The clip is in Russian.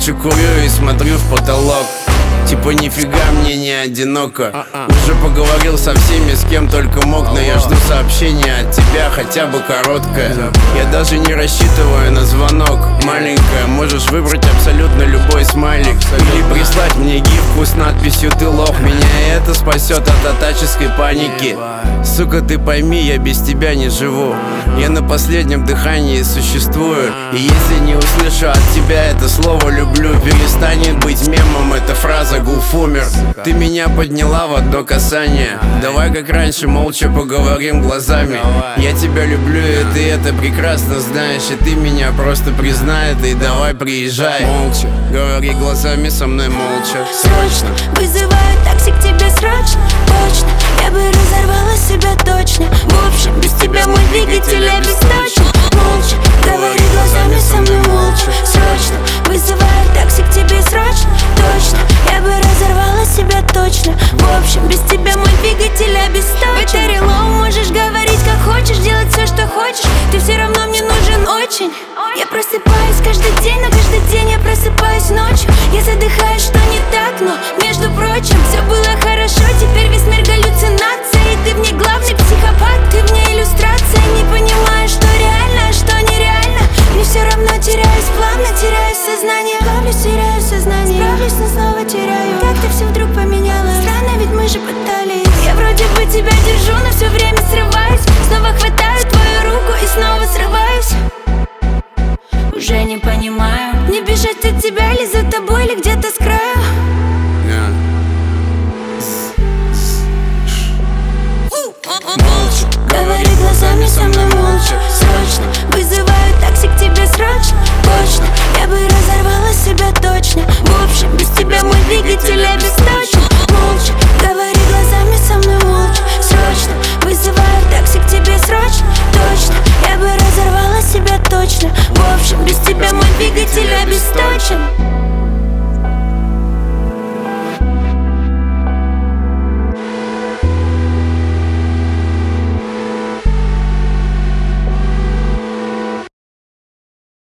молча курю и смотрю в потолок. Типа нифига мне не одиноко. Уже поговорил со всеми, с кем только мог, но я жду сообщения от тебя, хотя бы короткое. Я даже не рассчитываю на звонок. Маленькая, можешь выбрать абсолютно любой смайлик или прислать мне гифку с надписью «Ты лох». Меня и это спасет от атаческой паники. Сука, ты пойми, я без тебя не живу. Я на последнем дыхании существую. И если не услышу от тебя это слово «люблю», перестанет быть мемом эта фраза «Гуф умер». Ты меня подняла в одно касание. Давай как раньше молча поговорим глазами. Я тебя люблю, и ты это прекрасно знаешь. И ты меня просто признай это, и давай приезжай. Молча, говори глазами со мной молча. Срочно вызываю такси к тебе срочно. Точно, я бы разорвала себя точно. В общем, без тебя мой двигатель обесточен.